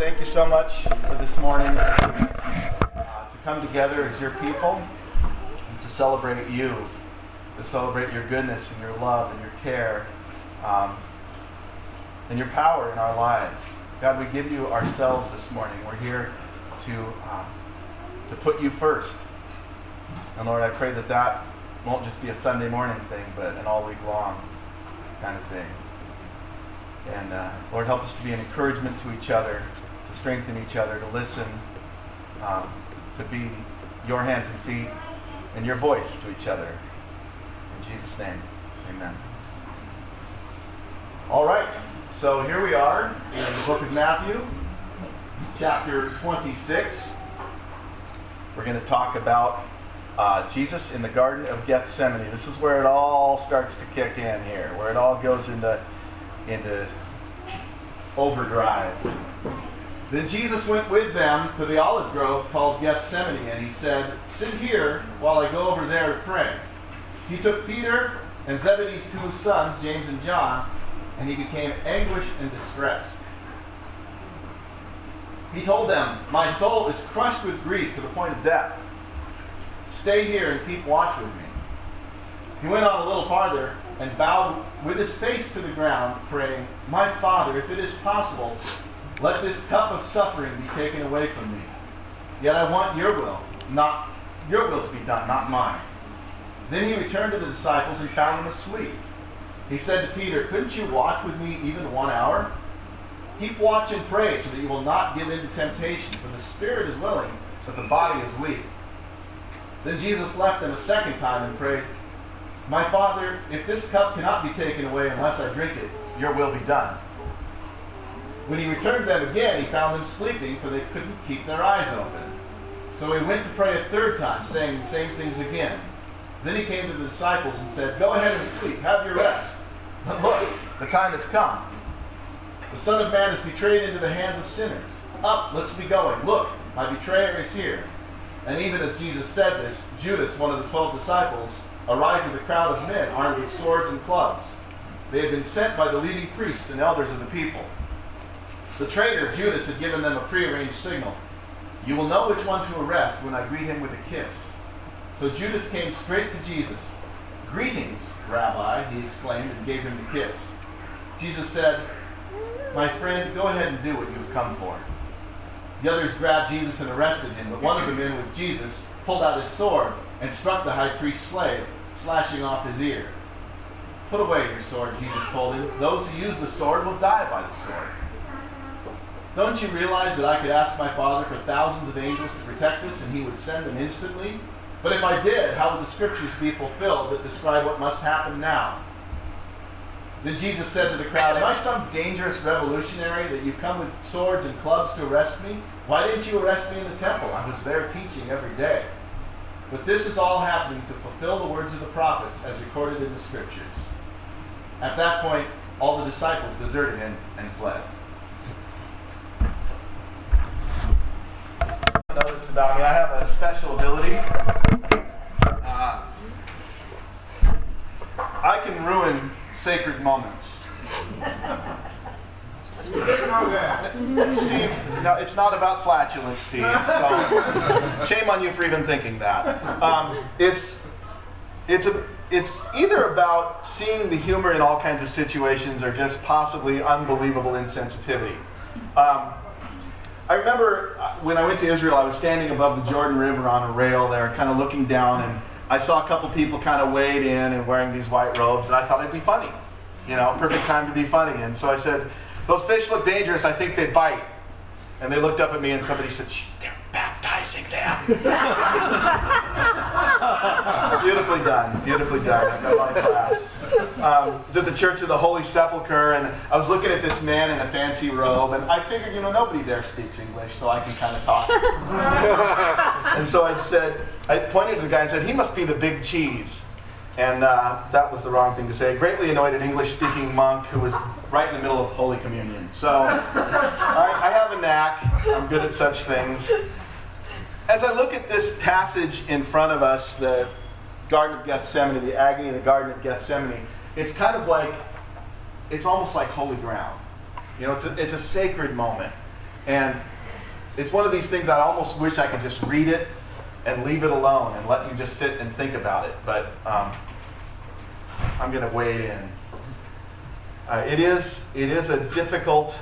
thank you so much for this morning to come together as your people and to celebrate you, to celebrate your goodness and your love and your care and your power in our lives. God, we give you ourselves this morning. We're here to put you first. And Lord, I pray that that won't just be a Sunday morning thing, but an all week long kind of thing. And Lord, help us to be an encouragement to each other, to strengthen each other, to listen, to be your hands and feet and your voice to each other. In Jesus' name, amen. All right, so here we are in the book of Matthew, chapter 26. We're going to talk about Jesus in the Garden of Gethsemane. This is where it all starts to kick in here, where it all goes into overdrive. Then Jesus went with them to the olive grove called Gethsemane, and he said, "Sit here while I go over there to pray." He took Peter and Zebedee's two sons, James and John, and he became anguished and distressed. He told them, "My soul is crushed with grief to the point of death. Stay here and keep watch with me." He went on a little farther and bowed with his face to the ground, praying, "My Father, if it is possible, let this cup of suffering be taken away from me. Yet I want your will to be done, not mine." Then he returned to the disciples and found them asleep. He said to Peter, "Couldn't you watch with me even 1 hour? Keep watch and pray so that you will not give in to temptation, for the spirit is willing, but the body is weak." Then Jesus left them a second time and prayed, "My Father, if this cup cannot be taken away unless I drink it, your will be done." When he returned to them again, he found them sleeping, for they couldn't keep their eyes open. So he went to pray a third time, saying the same things again. Then he came to the disciples and said, "Go ahead and sleep, have your rest. But look, the time has come. The Son of Man is betrayed into the hands of sinners. Up, let's be going. Look, my betrayer is here." And even as Jesus said this, Judas, one of the 12 disciples, arrived with a crowd of men armed with swords and clubs. They had been sent by the leading priests and elders of the people. The traitor, Judas, had given them a prearranged signal. "You will know which one to arrest when I greet him with a kiss." So Judas came straight to Jesus. "Greetings, Rabbi," he exclaimed, and gave him the kiss. Jesus said, "My friend, go ahead and do what you have come for." The others grabbed Jesus and arrested him, but one of the men with Jesus pulled out his sword and struck the high priest's slave, slashing off his ear. "Put away your sword," Jesus told him. "Those who use the sword will die by the sword. Don't you realize that I could ask my Father for thousands of angels to protect us, and he would send them instantly? But if I did, how would the scriptures be fulfilled that describe what must happen now?" Then Jesus said to the crowd, "Am I some dangerous revolutionary that you come with swords and clubs to arrest me? Why didn't you arrest me in the temple? I was there teaching every day." But this is all happening to fulfill the words of the prophets as recorded in the scriptures. At that point, all the disciples deserted him and fled. Notice about me, I have a special ability. I can ruin sacred moments. Steve, no, it's not about flatulence, Steve. So, shame on you for even thinking that. It's either about seeing the humor in all kinds of situations or just possibly unbelievable insensitivity. I remember when I went to Israel, I was standing above the Jordan River on a rail there, kind of looking down, and I saw a couple people kind of wade in and wearing these white robes, and I thought it'd be funny. You know, perfect time to be funny. And so I said, "Those fish look dangerous, I think they bite." And they looked up at me and somebody said, "Shh, they're baptizing them." Beautifully done, beautifully done. I got my class. I was at the Church of the Holy Sepulchre, and I was looking at this man in a fancy robe, and I figured, nobody there speaks English, so I can kind of talk. And so I pointed to the guy and said, "He must be the big cheese." And that was the wrong thing to say. A greatly annoyed an English-speaking monk who was right in the middle of Holy Communion. So I have a knack. I'm good at such things. As I look at this passage in front of us, the Garden of Gethsemane, the agony in the Garden of Gethsemane, it's kind of like, it's almost like holy ground. It's a sacred moment. And it's one of these things I almost wish I could just read it and leave it alone and let you just sit and think about it. But I'm going to wade in. It is a difficult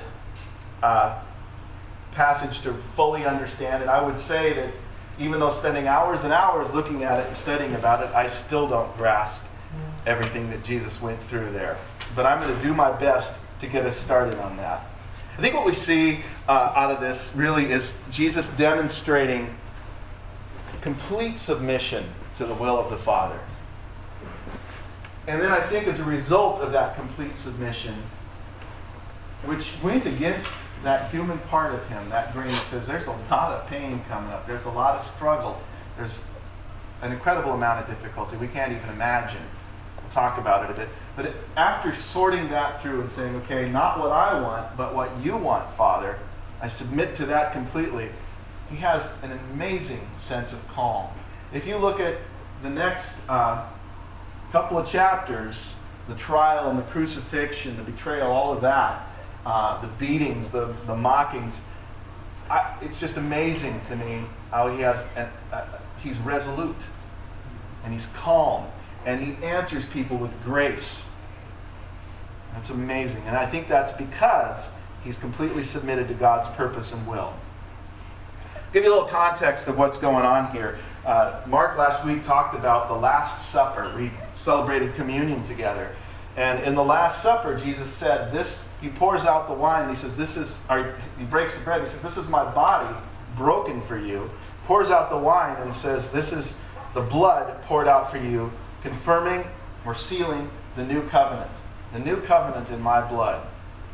passage to fully understand, and I would say that even though spending hours and hours looking at it and studying about it, I still don't grasp everything that Jesus went through there. But I'm going to do my best to get us started on that. I think what we see out of this really is Jesus demonstrating complete submission to the will of the Father. And then I think as a result of that complete submission, which went against that human part of him, that brain that says there's a lot of pain coming up, there's a lot of struggle, there's an incredible amount of difficulty we can't even imagine. We'll talk about it a bit. But after sorting that through and saying, okay, not what I want, but what you want, Father, I submit to that completely, he has an amazing sense of calm. If you look at the next couple of chapters, the trial and the crucifixion, the betrayal, all of that, the beatings, the mockings, it's just amazing to me how he has, he's resolute and he's calm and he answers people with grace. That's amazing. And I think that's because he's completely submitted to God's purpose and will. Give you a little context of what's going on here. Mark last week talked about the Last Supper. We celebrated communion together. And in the Last Supper, Jesus said this, he pours out the wine, he says, he breaks the bread, he says, this is my body broken for you. Pours out the wine and says, this is the blood poured out for you, confirming or sealing the new covenant. The new covenant in my blood.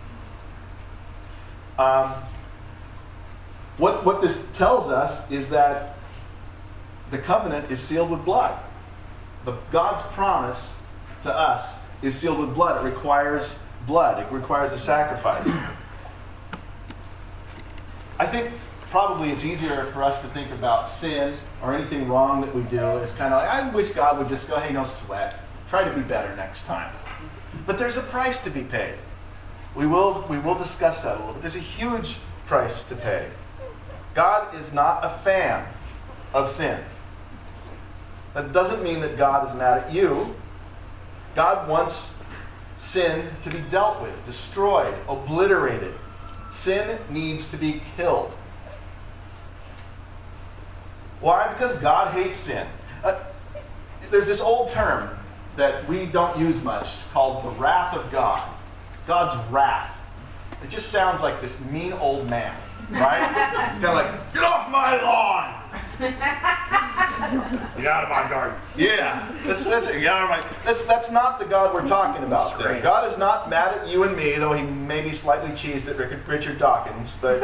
What this tells us is that the covenant is sealed with blood. God's promise to us is sealed with blood. It requires blood. It requires a sacrifice. I think probably it's easier for us to think about sin or anything wrong that we do as kind of like, I wish God would just go, hey, no sweat. Try to be better next time. But there's a price to be paid. We will discuss that a little bit. There's a huge price to pay. God is not a fan of sin. That doesn't mean that God is mad at you. God wants sin to be dealt with, destroyed, obliterated. Sin needs to be killed. Why? Because God hates sin. There's this old term that we don't use much called the wrath of God. God's wrath. It just sounds like this mean old man, right? It's kind of like, get off my lawn! Get out of my garden. Yeah, that's not the God we're talking about there. God is not mad at you and me, though he may be slightly cheesed at Richard Dawkins, but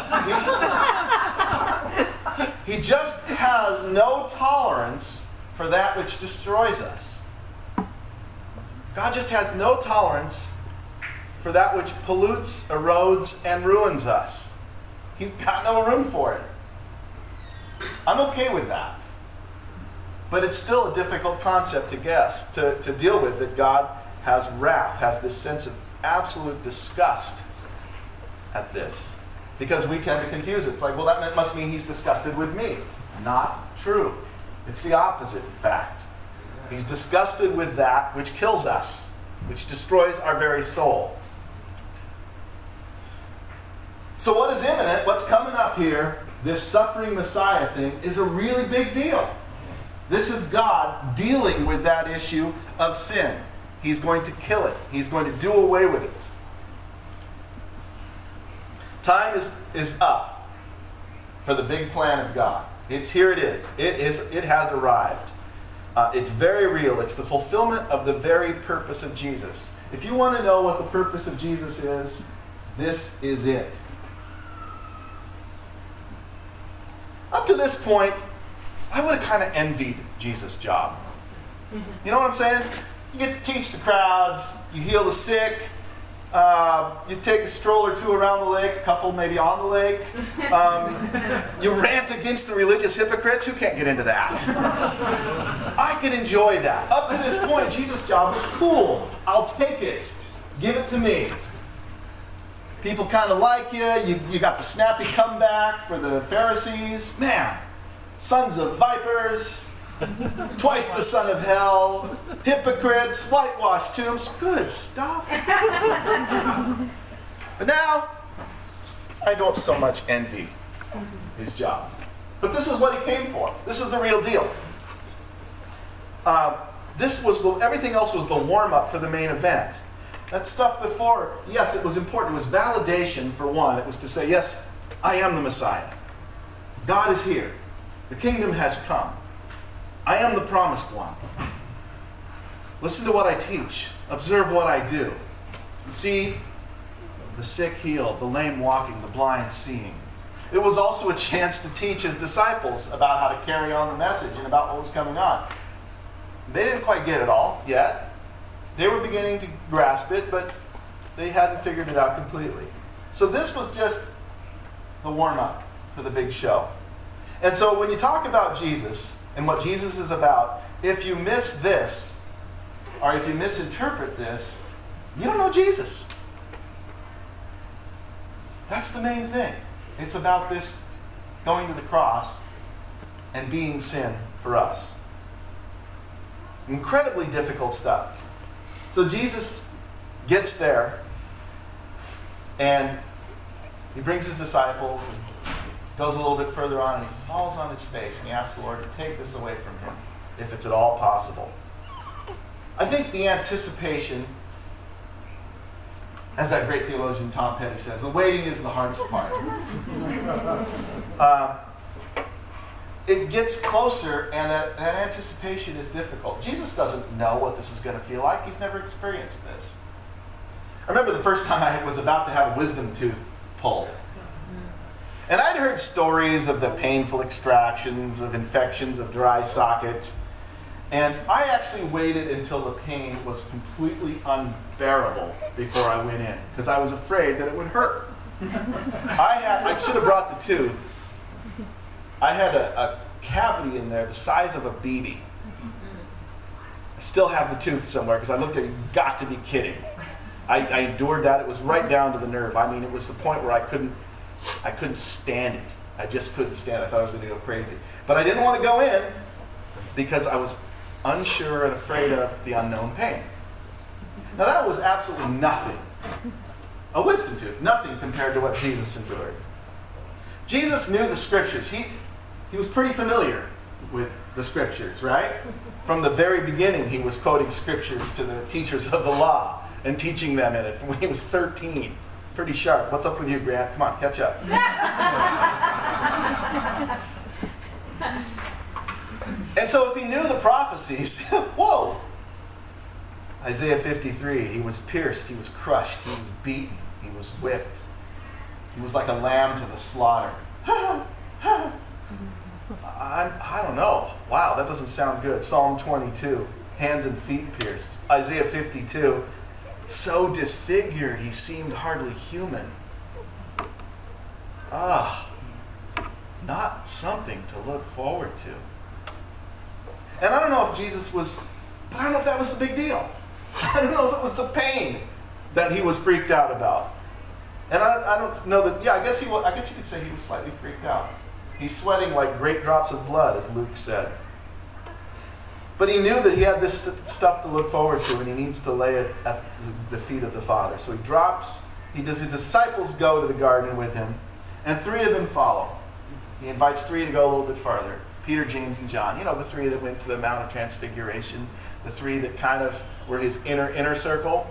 he just has no tolerance for that which destroys us. God just has no tolerance for that which pollutes, erodes, and ruins us. He's got no room for it. I'm okay with that. But it's still a difficult concept to deal with, that God has wrath, has this sense of absolute disgust at this. Because we tend to confuse it. It's like, well, that must mean he's disgusted with me. Not true. It's the opposite, in fact. He's disgusted with that which kills us, which destroys our very soul. So what is imminent, what's coming up here, this suffering Messiah thing, is a really big deal. This is God dealing with that issue of sin. He's going to kill it. He's going to do away with it. Time is up for the big plan of God. Here it is. It has arrived. It's very real. It's the fulfillment of the very purpose of Jesus. If you want to know what the purpose of Jesus is, this is it. Up to this point, I would have kind of envied Jesus' job. You know what I'm saying? You get to teach the crowds, you heal the sick, you take a stroll or two around the lake, a couple maybe on the lake. You rant against the religious hypocrites. Who can't get into that? I can enjoy that. Up to this point, Jesus' job was cool. I'll take it. Give it to me. People kind of like you. You got the snappy comeback for the Pharisees. Man, sons of vipers, twice the son of hell, hypocrites, whitewashed tombs. Good stuff. But now, I don't so much envy his job. But this is what he came for. This is the real deal. Everything else was the warm-up for the main event. That stuff before, yes, it was important. It was validation, for one. It was to say, yes, I am the Messiah. God is here. The kingdom has come. I am the promised one. Listen to what I teach. Observe what I do. See the sick healed, the lame walking, the blind seeing. It was also a chance to teach his disciples about how to carry on the message and about what was coming on. They didn't quite get it all yet. They were beginning to grasp it, but they hadn't figured it out completely. So this was just the warm-up for the big show. And so when you talk about Jesus and what Jesus is about, if you miss this, or if you misinterpret this, you don't know Jesus. That's the main thing. It's about this going to the cross and being sin for us. Incredibly difficult stuff. So Jesus gets there, and he brings his disciples and goes a little bit further on, and he falls on his face, and he asks the Lord to take this away from him, if it's at all possible. I think the anticipation, as that great theologian Tom Petty says, the waiting is the hardest part. It gets closer, and that anticipation is difficult. Jesus doesn't know what this is going to feel like. He's never experienced this. I remember the first time I was about to have a wisdom tooth pulled. And I'd heard stories of the painful extractions, of infections, of dry socket. And I actually waited until the pain was completely unbearable before I went in, because I was afraid that it would hurt. I should have brought the tooth. I had a cavity in there the size of a BB. I still have the tooth somewhere because I looked at it, you've got to be kidding. I endured that. It was right down to the nerve. I mean, it was the point where I couldn't stand it. I just couldn't stand it. I thought I was going to go crazy. But I didn't want to go in because I was unsure and afraid of the unknown pain. Now that was absolutely nothing. A wisdom tooth, nothing compared to what Jesus endured. Jesus knew the scriptures. He was pretty familiar with the scriptures, right? From the very beginning, he was quoting scriptures to the teachers of the law and teaching them in it from when he was 13. Pretty sharp. What's up with you, Grant? Come on, catch up. And so if he knew the prophecies, whoa! Isaiah 53, he was pierced, he was crushed, he was beaten, he was whipped. He was like a lamb to the slaughter. I don't know. Wow, that doesn't sound good. Psalm 22, hands and feet pierced. Isaiah 52, so disfigured he seemed hardly human. Not something to look forward to. And I don't know if Jesus was, but I don't know if that was the big deal. I don't know if it was the pain that he was freaked out about. And I don't know that, I guess you could say he was slightly freaked out. He's sweating like great drops of blood, as Luke said. But he knew that he had this stuff to look forward to, and he needs to lay it at the feet of the Father. So his disciples go to the garden with him, and 3 of them follow. He invites 3 to go a little bit farther. Peter, James, and John. You know, the 3 that went to the Mount of Transfiguration. The 3 that kind of were his inner circle.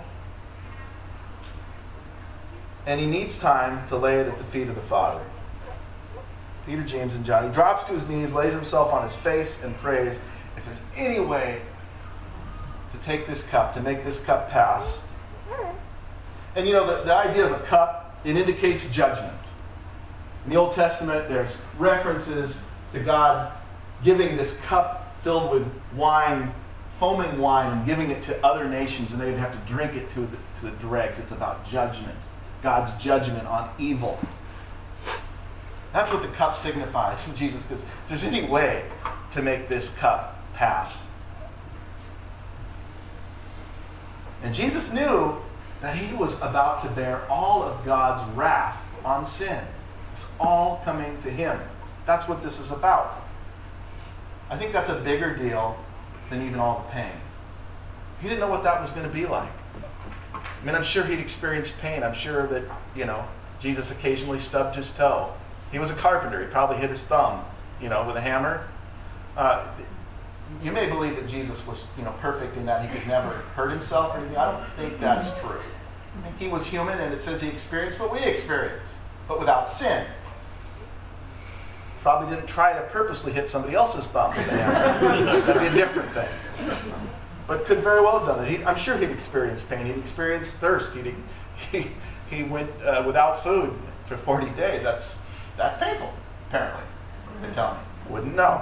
And he needs time to lay it at the feet of the Father. Peter, James, and John. He drops to his knees, lays himself on his face, and prays, if there's any way to take this cup, to make this cup pass. And you know, the idea of a cup, it indicates judgment. In the Old Testament, there's references to God giving this cup filled with wine, foaming wine, and giving it to other nations, and they'd have to drink it to the dregs. It's about judgment. God's judgment on evil. That's what the cup signifies. And Jesus goes, if there's any way to make this cup pass. And Jesus knew that he was about to bear all of God's wrath on sin. It's all coming to him. That's what this is about. I think that's a bigger deal than even all the pain. He didn't know what that was going to be like. I mean, I'm sure he'd experienced pain. I'm sure that, Jesus occasionally stubbed his toe. He was a carpenter. He probably hit his thumb, with a hammer. You may believe that Jesus was, perfect in that he could never hurt himself or anything. I don't think that's true. I think he was human, and it says he experienced what we experience, but without sin. Probably didn't try to purposely hit somebody else's thumb with a hammer. That'd be a different thing. But could very well have done it. I'm sure he'd experienced pain. He'd experienced thirst. He went without food for 40 days. That's painful, apparently. They tell me. Wouldn't know.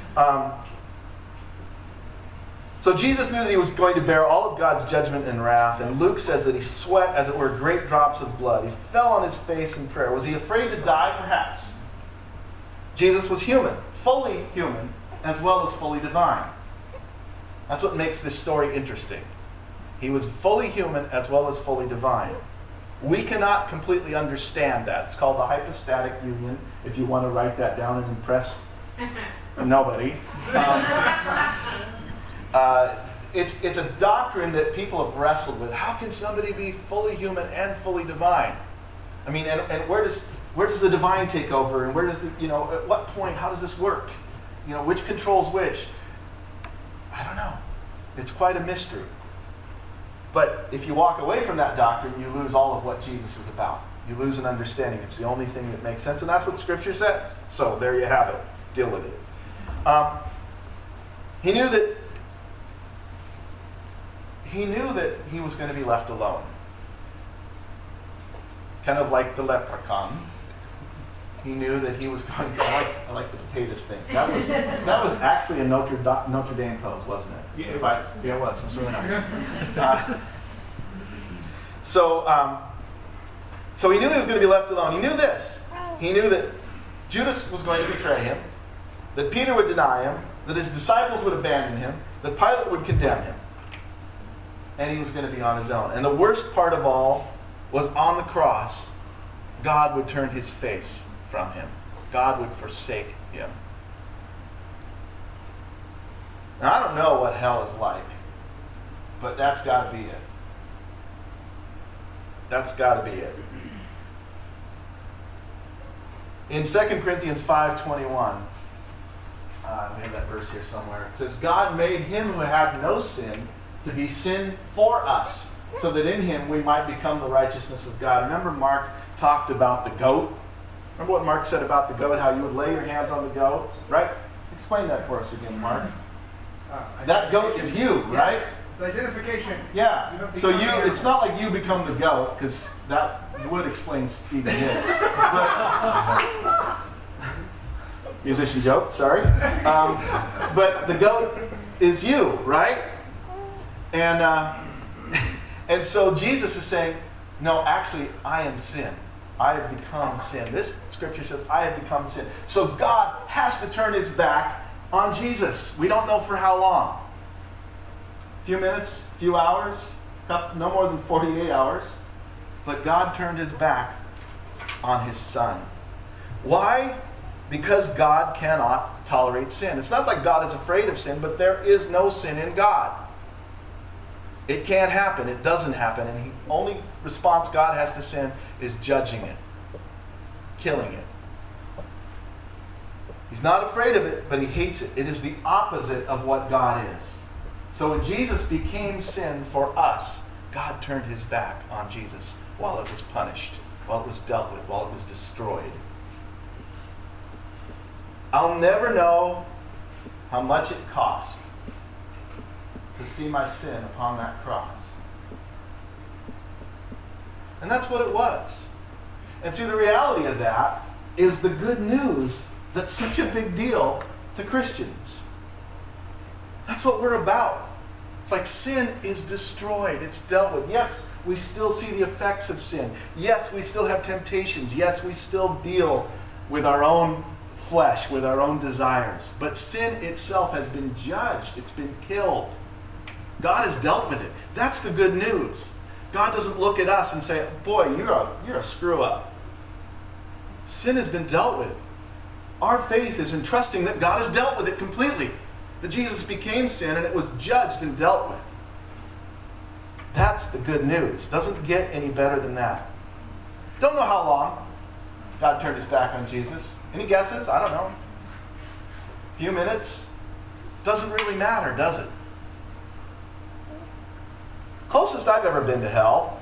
So Jesus knew that he was going to bear all of God's judgment and wrath, and Luke says that he sweat, as it were, great drops of blood. He fell on his face in prayer. Was he afraid to die? Perhaps. Jesus was human, fully human, as well as fully divine. That's what makes this story interesting. He was fully human as well as fully divine. We cannot completely understand that. It's called the hypostatic union, if you want to write that down and impress nobody. It's a doctrine that people have wrestled with. How can somebody be fully human and fully divine? I mean, and where does the divine take over? And where does at what point, how does this work? Which controls which? I don't know. It's quite a mystery. But if you walk away from that doctrine, you lose all of what Jesus is about. You lose an understanding. It's the only thing that makes sense, and that's what Scripture says. So there you have it. Deal with it. He knew that he was going to be left alone. Kind of like the leprechaun. He knew that he was going to... I like the potatoes thing. That was actually a Notre Dame pose, wasn't it? Yeah, it was. Yeah, it was. It was really nice. So he knew he was going to be left alone. He knew this. He knew that Judas was going to betray him, that Peter would deny him, that his disciples would abandon him, that Pilate would condemn him, and he was going to be on his own. And the worst part of all was on the cross, God would turn his face from him. God would forsake him. Now, I don't know what hell is like, but that's got to be it. That's got to be it. In 2 Corinthians 5:21, we have that verse here somewhere. It says, God made him who had no sin to be sin for us, so that in him we might become the righteousness of God. Remember Mark talked about the goat? Remember what Mark said about the goat, how you would lay your hands on the goat? Right? Explain that for us again, Mark. That goat is you, right? It's identification. Yeah. So it's not like you become the goat, because that would explain Stephen Hicks. Musician joke, sorry. But the goat is you, right? And so Jesus is saying, no, actually, I am sin. I have become sin. This scripture says, I have become sin. So God has to turn his back on Jesus. We don't know for how long. A few minutes, a few hours, no more than 48 hours. But God turned his back on his son. Why? Because God cannot tolerate sin. It's not like God is afraid of sin, but there is no sin in God. It can't happen. It doesn't happen. And the only response God has to sin is judging it, killing it. He's not afraid of it, but he hates it. It is the opposite of what God is. So when Jesus became sin for us, God turned his back on Jesus while it was punished, while it was dealt with, while it was destroyed. I'll never know how much it cost to see my sin upon that cross. And that's what it was. And see, the reality of that is the good news that's such a big deal to Christians. That's what we're about. It's like sin is destroyed. It's dealt with. Yes, we still see the effects of sin. Yes, we still have temptations. Yes, we still deal with our own flesh, with our own desires. But sin itself has been judged. It's been killed. God has dealt with it. That's the good news. God doesn't look at us and say, boy, you're a screw-up. Sin has been dealt with. Our faith is in trusting that God has dealt with it completely. That Jesus became sin and it was judged and dealt with. That's the good news. Doesn't get any better than that. Don't know how long God turned his back on Jesus. Any guesses? I don't know. A few minutes? Doesn't really matter, does it? Closest I've ever been to hell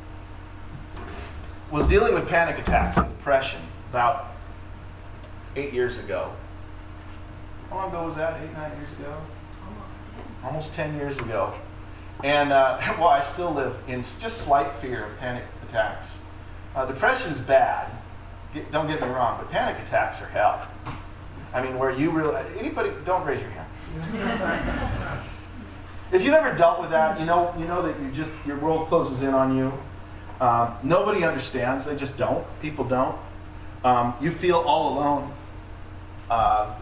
was dealing with panic attacks and depression about 8 years ago. How long ago was that? 8, 9 years ago? Almost 10 years ago. And, well, I still live in just slight fear of panic attacks. Depression's bad. Don't get me wrong, but panic attacks are hell. I mean, where you really... Anybody... Don't raise your hand. If you've ever dealt with that, you know that your world closes in on you. Nobody understands. They just don't. People don't. You feel all alone.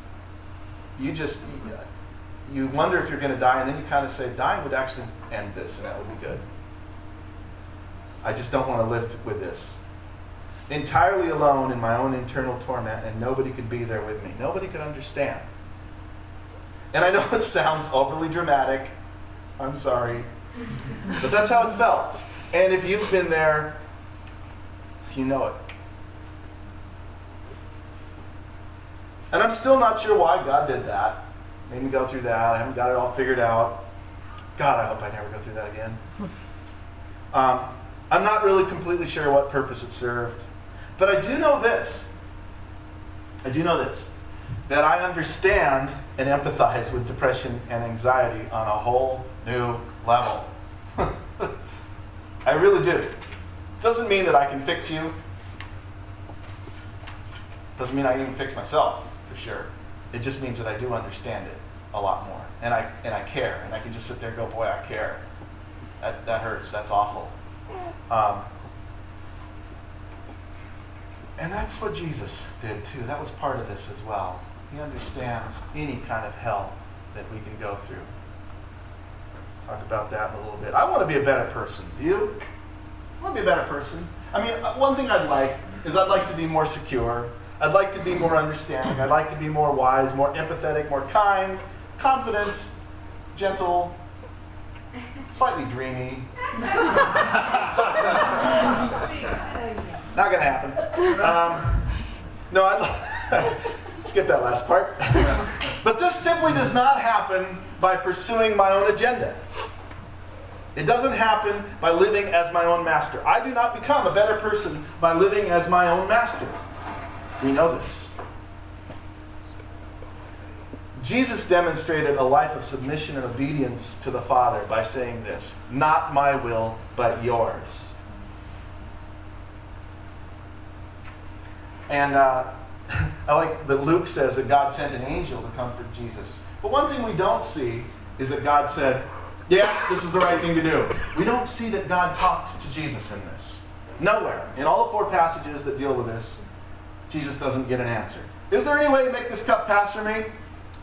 You wonder if you're going to die, and then you kind of say, dying would actually end this, and that would be good. I just don't want to live with this. Entirely alone in my own internal torment, and nobody could be there with me. Nobody could understand. And I know it sounds overly dramatic. I'm sorry. But that's how it felt. And if you've been there, you know it. And I'm still not sure why God did that. Made me go through that. I haven't got it all figured out. God, I hope I never go through that again. I'm not really completely sure what purpose it served. But I do know this. That I understand and empathize with depression and anxiety on a whole new level. I really do. Doesn't mean that I can fix you. Doesn't mean I can even fix myself, for sure. It just means that I do understand it a lot more. And I care. And I can just sit there and go, boy, I care. That hurts. That's awful. And that's what Jesus did too. That was part of this as well. He understands any kind of hell that we can go through. Talk about that in a little bit. I want to be a better person. Do you? I want to be a better person. I mean, one thing I'd like to be more secure. I'd like to be more understanding. I'd like to be more wise, more empathetic, more kind, confident, gentle, slightly dreamy. Not going to happen. No, I'd skip that last part. But this simply does not happen by pursuing my own agenda. It doesn't happen by living as my own master. I do not become a better person by living as my own master. We know this. Jesus demonstrated a life of submission and obedience to the Father by saying this, "Not my will, but yours." And I like that Luke says that God sent an angel to comfort Jesus. But one thing we don't see is that God said, yeah, this is the right thing to do. We don't see that God talked to Jesus in this. Nowhere. In all the 4 passages that deal with this, Jesus doesn't get an answer. Is there any way to make this cup pass from me?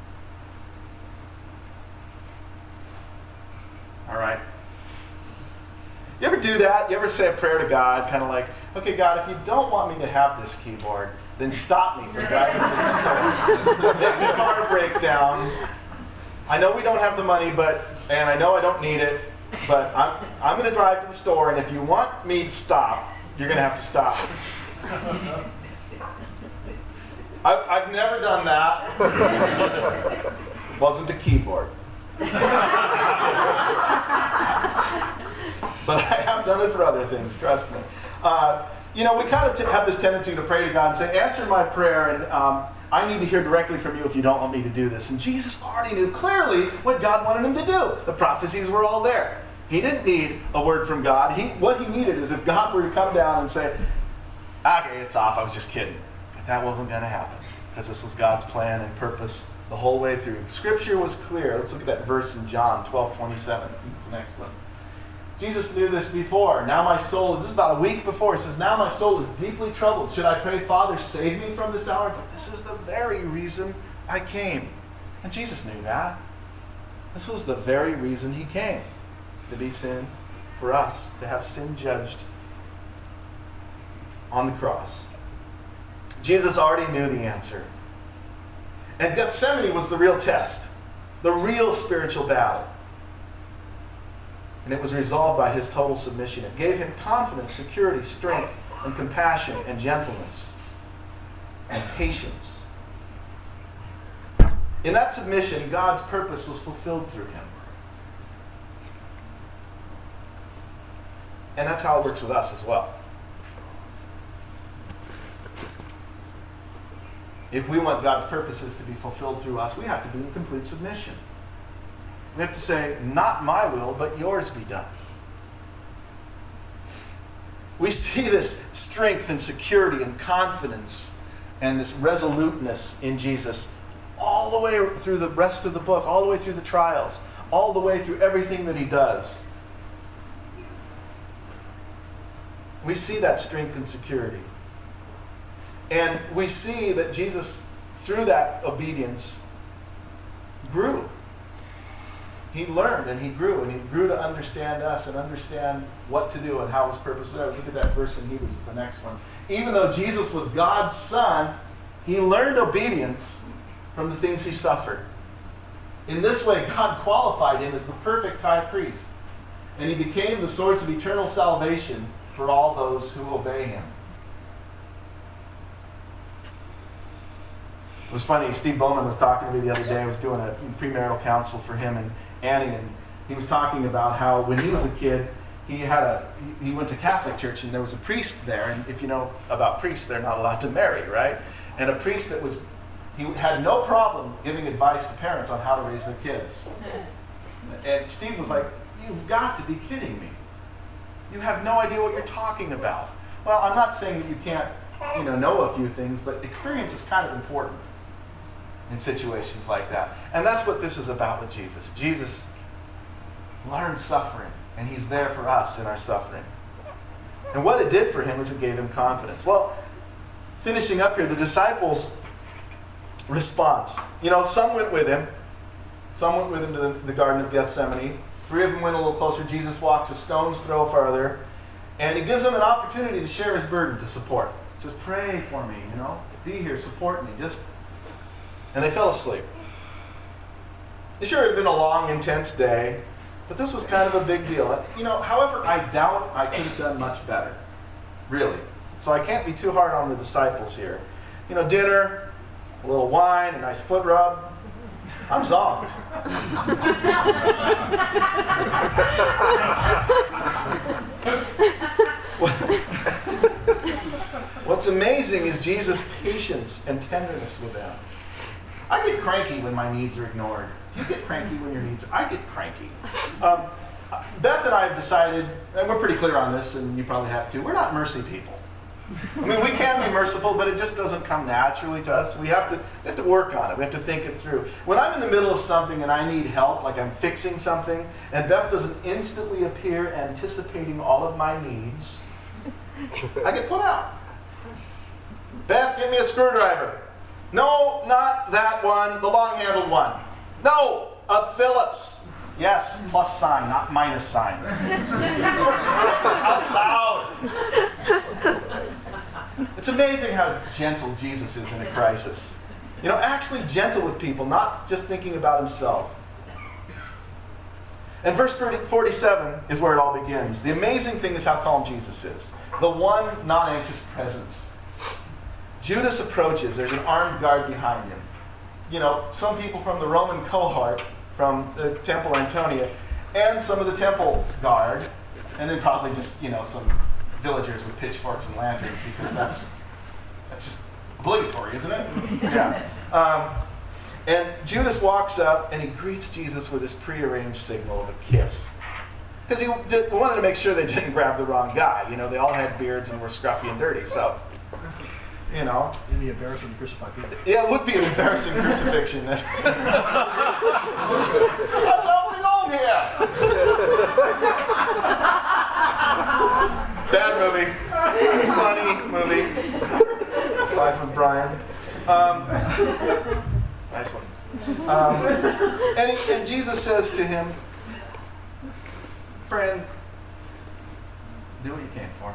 All right. You ever do that? You ever say a prayer to God, kind of like, okay, God, if you don't want me to have this keyboard, then stop me from driving to the store. Make the car break down. I know we don't have the money, and I know I don't need it, but I'm going to drive to the store, and if you want me to stop, you're going to have to stop. I've never done that. Wasn't a keyboard. But I have done it for other things, trust me. We kind of have this tendency to pray to God and say, answer my prayer, and I need to hear directly from you if you don't want me to do this. And Jesus already knew clearly what God wanted him to do. The prophecies were all there. He didn't need a word from God. What he needed is if God were to come down and say, okay, it's off, I was just kidding. But that wasn't going to happen because this was God's plan and purpose the whole way through. Scripture was clear. Let's look at that verse in John 12:27. It's the next one. Jesus knew this before. Now my soul, this is about a week before, it says, now my soul is deeply troubled. Should I pray, Father, save me from this hour? But this is the very reason I came. And Jesus knew that. This was the very reason he came. To be sin for us to have sin judged on the cross. Jesus already knew the answer. And Gethsemane was the real test, the real spiritual battle. And it was resolved by his total submission. It gave him confidence, security, strength, and compassion, and gentleness, and patience. In that submission, God's purpose was fulfilled through him. And that's how it works with us as well. If we want God's purposes to be fulfilled through us, we have to be in complete submission. We have to say, not my will, but yours be done. We see this strength and security and confidence and this resoluteness in Jesus all the way through the rest of the book, all the way through the trials, all the way through everything that he does. We see that strength and security. And we see that Jesus, through that obedience, grew. He learned and he grew to understand us and understand what to do and how his purpose was. Look at that verse in Hebrews, it's the next one. Even though Jesus was God's son, he learned obedience from the things he suffered. In this way, God qualified him as the perfect high priest, and he became the source of eternal salvation for all those who obey him. It was funny, Steve Bowman was talking to me the other day. I was doing a premarital counsel for him and Annie, and he was talking about how when he was a kid, he went to Catholic church, and there was a priest there, and if you know about priests, they're not allowed to marry, right? And a priest he had no problem giving advice to parents on how to raise their kids. And Steve was like, "You've got to be kidding me. You have no idea what you're talking about." Well, I'm not saying that you can't, know a few things, but experience is kind of important in situations like that. And that's what this is about with Jesus. Jesus learned suffering, and he's there for us in our suffering. And what it did for him is it gave him confidence. Well, finishing up here, the disciples' response. Some went with him. Some went with him to the Garden of Gethsemane. 3 of them went a little closer. Jesus walks a stone's throw farther. And he gives them an opportunity to share his burden, to support. Just pray for me, be here, support me. And they fell asleep. Sure, it had been a long, intense day, but this was kind of a big deal. However, I doubt I could have done much better. Really. So I can't be too hard on the disciples here. Dinner, a little wine, a nice foot rub. I'm zonked. What's amazing is Jesus' patience and tenderness with them. I get cranky when my needs are ignored. You get cranky when your needs are... I get cranky. Beth and I have decided, and we're pretty clear on this, and you probably have too, we're not mercy people. I mean, we can be merciful, but it just doesn't come naturally to us. We have to work on it. We have to think it through. When I'm in the middle of something and I need help, like I'm fixing something, and Beth doesn't instantly appear anticipating all of my needs, I get put out. Beth, give me a screwdriver. No, not that one, the long-handled one. No, a Phillips. Yes, plus sign, not minus sign. Out loud. It's amazing how gentle Jesus is in a crisis. Actually gentle with people, not just thinking about himself. And verse 47 is where it all begins. The amazing thing is how calm Jesus is. The one non-anxious presence. Judas approaches. There's an armed guard behind him. Some people from the Roman cohort from the Temple Antonia, and some of the temple guard, and then probably just, some villagers with pitchforks and lanterns, because that's just obligatory, isn't it? Yeah. And Judas walks up and he greets Jesus with this prearranged signal of a kiss. Because he wanted to make sure they didn't grab the wrong guy. They all had beards and were scruffy and dirty, so... It'd be embarrassing to crucify people. Yeah, it would be an embarrassing crucifixion. I don't belong here. Bad movie. Funny movie. Life of Brian. Nice one. And Jesus says to him, "Friend, do what you came for.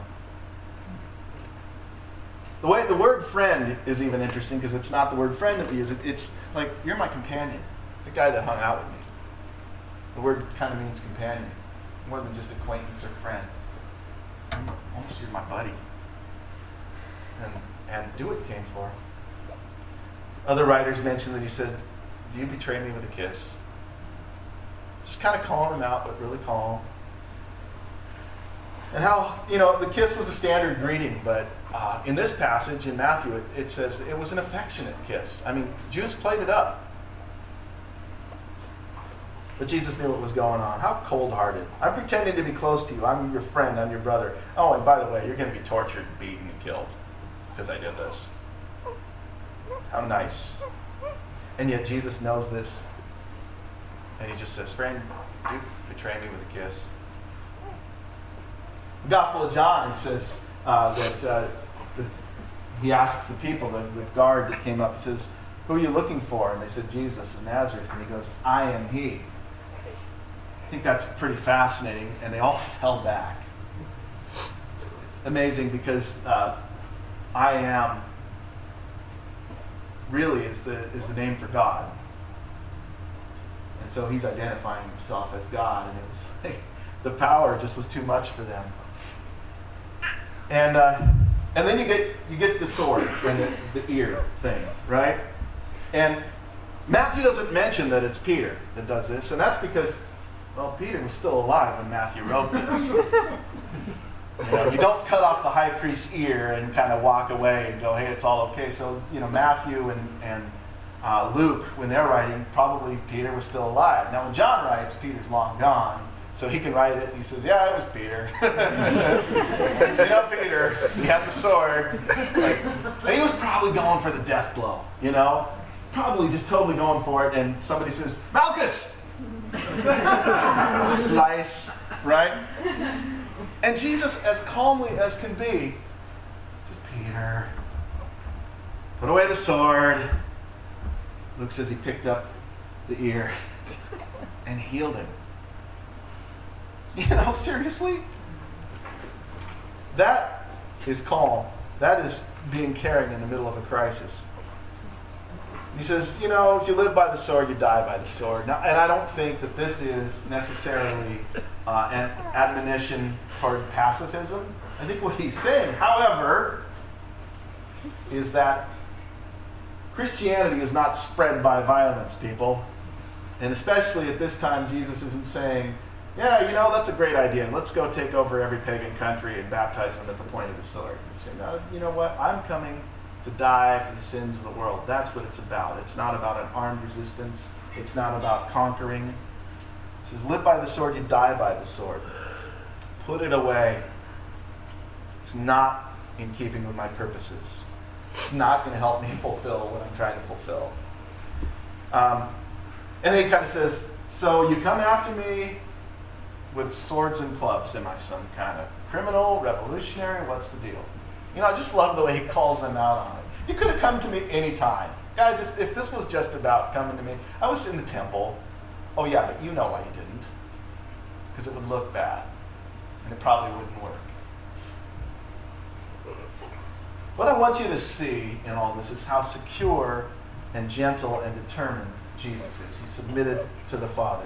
The word friend is even interesting because it's not the word friend that we use. It's like, you're my companion, the guy that hung out with me. The word kind of means companion, more than just acquaintance or friend. Almost you're my buddy. And do what you came for. Other writers mention that he says, do you betray me with a kiss? Just kind of calling him out, but really calm. And how, the kiss was a standard greeting, but in this passage in Matthew, it says it was an affectionate kiss. I mean, Jews played it up. But Jesus knew what was going on. How cold-hearted. I'm pretending to be close to you. I'm your friend. I'm your brother. Oh, and by the way, you're going to be tortured, beaten, and killed because I did this. How nice. And yet Jesus knows this. And he just says, friend, do betray me with a kiss. The Gospel of John, he says that he asks the people, the guard that came up, he says, who are you looking for? And they said, Jesus of Nazareth. And he goes, I am he. I think that's pretty fascinating. And they all fell back. Amazing, because I am really is the name for God. And so he's identifying himself as God. And it was like the power just was too much for them. And then you get the sword and the ear thing, right? And Matthew doesn't mention that it's Peter that does this, and that's because, well, Peter was still alive when Matthew wrote this. You don't cut off the high priest's ear and kind of walk away and go, hey, it's all okay. So, Matthew and Luke, when they're writing, probably Peter was still alive. Now, when John writes, Peter's long gone. So he can write it, and he says, yeah, it was Peter. Peter, he had the sword. And he was probably going for the death blow, Probably just totally going for it, and somebody says, Malchus! Slice, right? And Jesus, as calmly as can be, says, Peter, put away the sword. Luke says he picked up the ear and healed him. Seriously? That is calm. That is being caring in the middle of a crisis. He says, if you live by the sword, you die by the sword. Now, and I don't think that this is necessarily an admonition toward pacifism. I think what he's saying, however, is that Christianity is not spread by violence, people. And especially at this time, Jesus isn't saying, yeah, that's a great idea. Let's go take over every pagan country and baptize them at the point of the sword. He's saying, no, you know what? I'm coming to die for the sins of the world. That's what it's about. It's not about an armed resistance. It's not about conquering. It says, live by the sword, you die by the sword. Put it away. It's not in keeping with my purposes. It's not going to help me fulfill what I'm trying to fulfill. And then he kind of says, so you come after me with swords and clubs. Am I some kind of criminal, revolutionary? What's the deal? I just love the way he calls them out on it. You could have come to me any time. Guys, if this was just about coming to me, I was in the temple. Oh yeah, but you know why you didn't. Because it would look bad. And it probably wouldn't work. What I want you to see in all this is how secure and gentle and determined Jesus is. He submitted to the Father.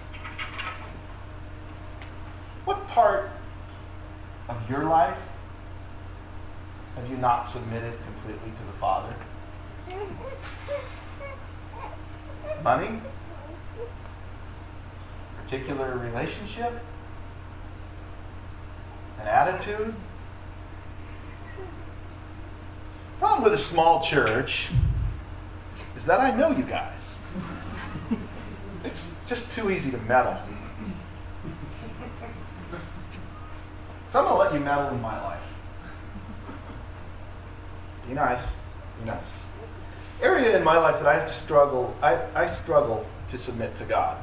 What part of your life have you not submitted completely to the Father? Money? Particular relationship? An attitude? Problem with a small church is that I know you guys. It's just too easy to meddle. So I'm going to let you meddle in my life. Be nice. Be nice. Area in my life that I have to struggle, I struggle to submit to God,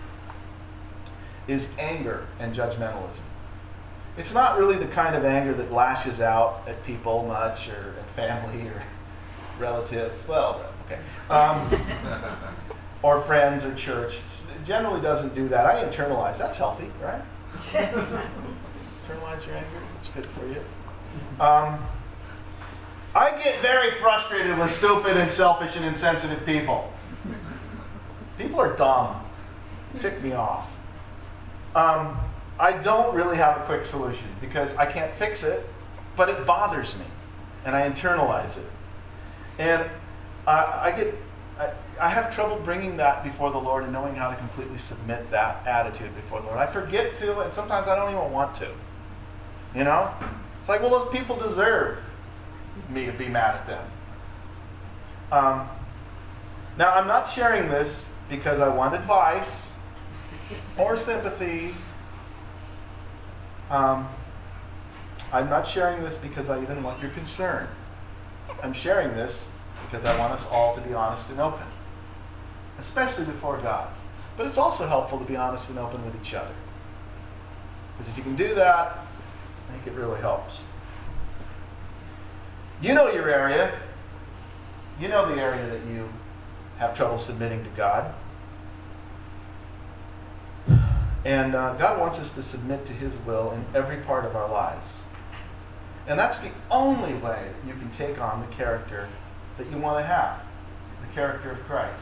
is anger and judgmentalism. It's not really the kind of anger that lashes out at people much, or at family, or relatives. Well, okay. Or friends or church. It generally doesn't do that. I internalize. That's healthy, right? Internalize your anger. It's good for you. I get very frustrated with stupid and selfish and insensitive people. People are dumb. Tick me off. I don't really have a quick solution because I can't fix it, but it bothers me, and I internalize it. And I have trouble bringing that before the Lord and knowing how to completely submit that attitude before the Lord. I forget to, and sometimes I don't even want to. You know? It's like, well, those people deserve me to be mad at them. Now, I'm not sharing this because I want advice or sympathy. I'm not sharing this because I even want your concern. I'm sharing this because I want us all to be honest and open, especially before God. But it's also helpful to be honest and open with each other. Because if you can do that, I think it really helps. You know your area. You know the area that you have trouble submitting to God. And God wants us to submit to His will in every part of our lives. And that's the only way that you can take on the character that you want to have, the character of Christ.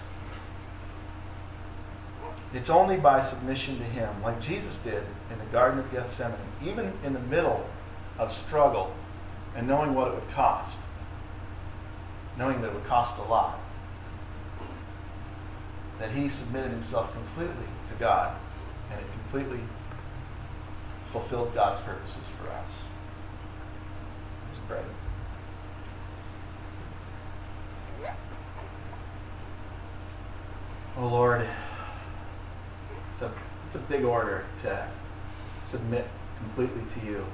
It's only by submission to Him, like Jesus did in the Garden of Gethsemane, even in the middle of struggle and knowing what it would cost, knowing that it would cost a lot, that He submitted Himself completely to God, and it completely fulfilled God's purposes for us. Let's pray. Oh Lord, it's a big order to submit completely to You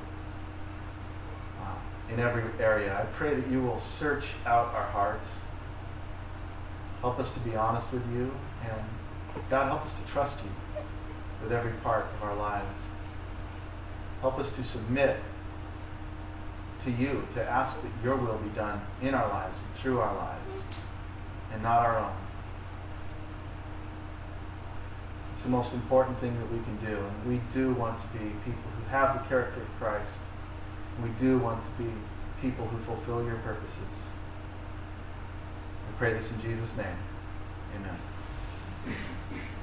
in every area. I pray that You will search out our hearts. Help us to be honest with You, and God, help us to trust You with every part of our lives. Help us to submit to You, to ask that Your will be done in our lives and through our lives, and not our own. It's the most important thing that we can do, and we do want to be people who have the character of Christ. We do want to be people who fulfill Your purposes. We pray this in Jesus' name. Amen.